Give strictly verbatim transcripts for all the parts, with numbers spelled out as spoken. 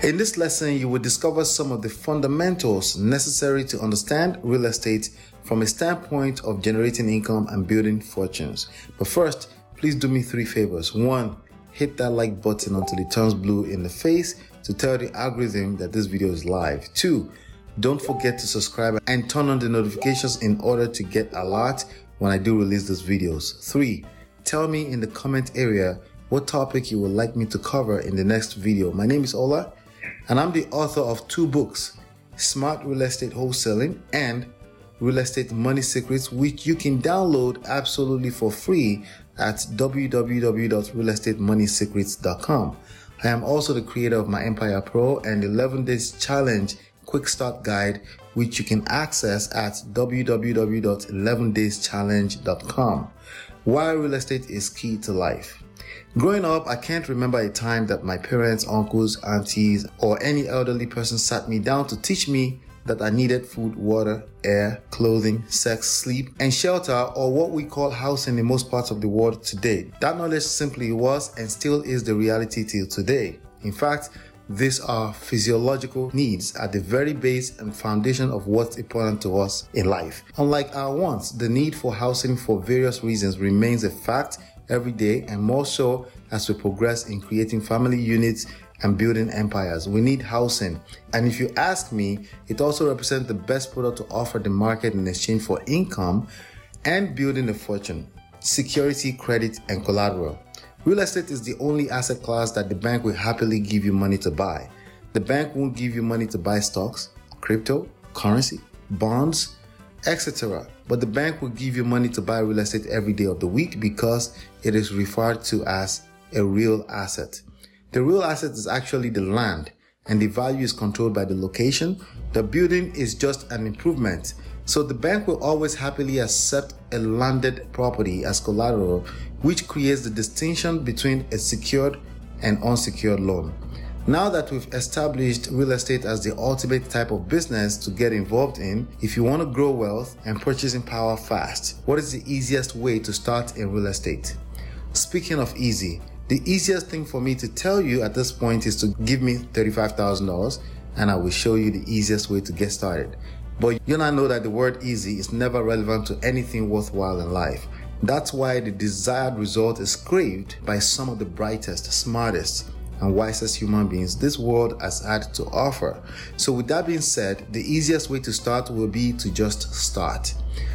In this lesson, you will discover some of the fundamentals necessary to understand real estate from a standpoint of generating income and building fortunes. But first, please do me three favors. One, hit that like button until it turns blue in the face to tell the algorithm that this video is live. Two, don't forget to subscribe and turn on the notifications in order to get alerts when I do release these videos. Three, tell me in the comment area what topic you would like me to cover in the next video. My name is Ola, and I'm the author of two books, Smart Real Estate Wholesaling and Real Estate Money Secrets, which you can download absolutely for free at w w w dot real estate money secrets dot com. I am also the creator of My Empire Pro and the eleven days challenge quick start guide, which you can access at w w w dot eleven days challenge dot com. Why real estate is key to life. Growing up, I can't remember a time that my parents, uncles, aunties, or any elderly person sat me down to teach me that I needed food, water, air, clothing, sex, sleep, and shelter, or what we call housing in most parts of the world today. That knowledge simply was and still is the reality till today. In fact, these are physiological needs at the very base and foundation of what's important to us in life. Unlike our wants, the need for housing for various reasons remains a fact every day, and more so as we progress in creating family units and building empires. We need housing, and if you ask me, it also represents the best product to offer the market in exchange for income and building a fortune, security, credit, and collateral. Real estate is the only asset class that the bank will happily give you money to buy. The bank won't give you money to buy stocks, crypto, currency, bonds, et cetera. But the bank will give you money to buy real estate every day of the week because it is referred to as a real asset. The real asset is actually the land, and the value is controlled by the location. The building is just an improvement. So the bank will always happily accept a landed property as collateral, which creates the distinction between a secured and unsecured loan. Now that we've established real estate as the ultimate type of business to get involved in, if you want to grow wealth and purchasing power fast, what is the easiest way to start in real estate? Speaking of easy, the easiest thing for me to tell you at this point is to give me thirty-five thousand dollars and I will show you the easiest way to get started. But you now know that the word easy is never relevant to anything worthwhile in life. That's why the desired result is craved by some of the brightest, smartest, and wisest human beings this world has had to offer. So with that being said, the easiest way to start will be to just start.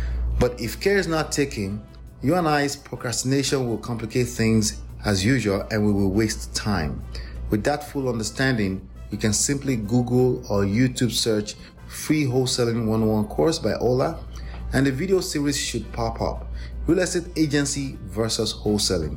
But if care is not taken, you and I's procrastination will complicate things as usual and we will waste time. With that full understanding, you can simply Google or YouTube search Free Wholesaling one oh one course by Ola, and the video series should pop up. Real estate agency versus wholesaling.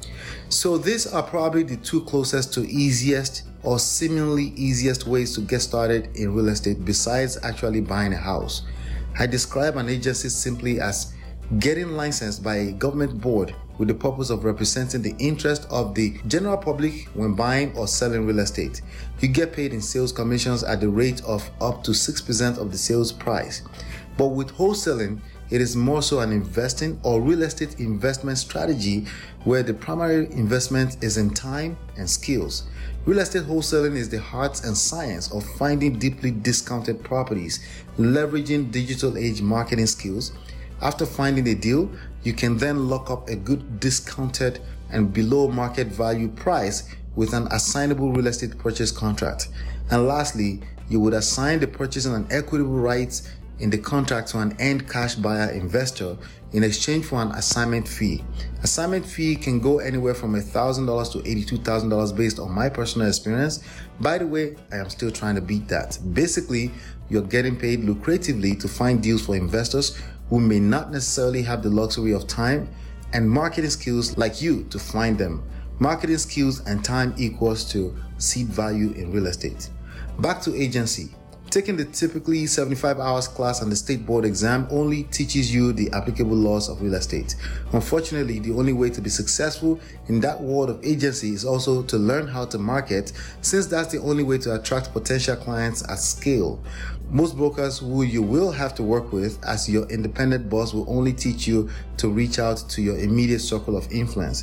So these are probably the two closest to easiest or seemingly easiest ways to get started in real estate besides actually buying a house. I describe an agency simply as getting licensed by a government board with the purpose of representing the interest of the general public when buying or selling real estate. You get paid in sales commissions at the rate of up to six percent of the sales price. But with wholesaling, it is more so an investing or real estate investment strategy where the primary investment is in time and skills. Real estate wholesaling is the heart and science of finding deeply discounted properties, leveraging digital age marketing skills. After finding a deal, you can then lock up a good discounted and below market value price with an assignable real estate purchase contract. And lastly, you would assign the purchasing and equitable rights in the contract to an end cash buyer investor in exchange for an assignment fee. Assignment fee can go anywhere from one thousand dollars to eighty-two thousand dollars based on my personal experience. By the way, I am still trying to beat that. Basically, you're getting paid lucratively to find deals for investors who may not necessarily have the luxury of time and marketing skills like you to find them. Marketing skills and time equals to seed value in real estate. Back to agency. Taking the typically seventy-five hours class and the state board exam only teaches you the applicable laws of real estate. Unfortunately, the only way to be successful in that world of agency is also to learn how to market, since that's the only way to attract potential clients at scale. Most brokers who you will have to work with as your independent boss will only teach you to reach out to your immediate circle of influence.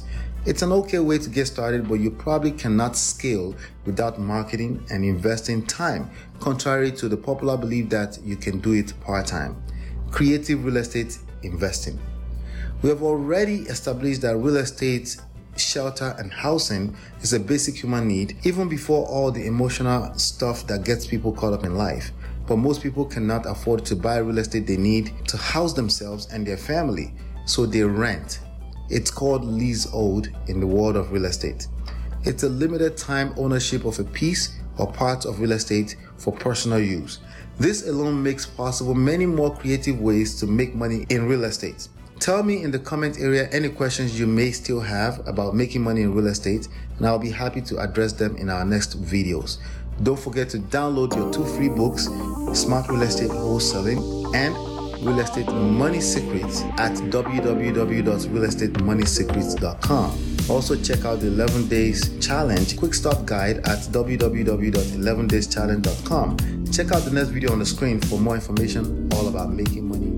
It's an okay way to get started, but you probably cannot scale without marketing and investing time, contrary to the popular belief that you can do it part-time. Creative real estate investing. We have already established that real estate, shelter, and housing is a basic human need, even before all the emotional stuff that gets people caught up in life. But most people cannot afford to buy real estate they need to house themselves and their family, so they rent. It's called leasehold in the world of real estate. It's a limited time ownership of a piece or part of real estate for personal use. This alone makes possible many more creative ways to make money in real estate. Tell me in the comment area any questions you may still have about making money in real estate, and I'll be happy to address them in our next videos. Don't forget to download your two free books, Smart Real Estate Wholesaling and Real Estate Money Secrets, at w w w dot real estate money secrets dot com. Also check out the eleven days challenge quick start guide at w w w dot eleven days challenge dot com. Check out the next video on the screen for more information all about making money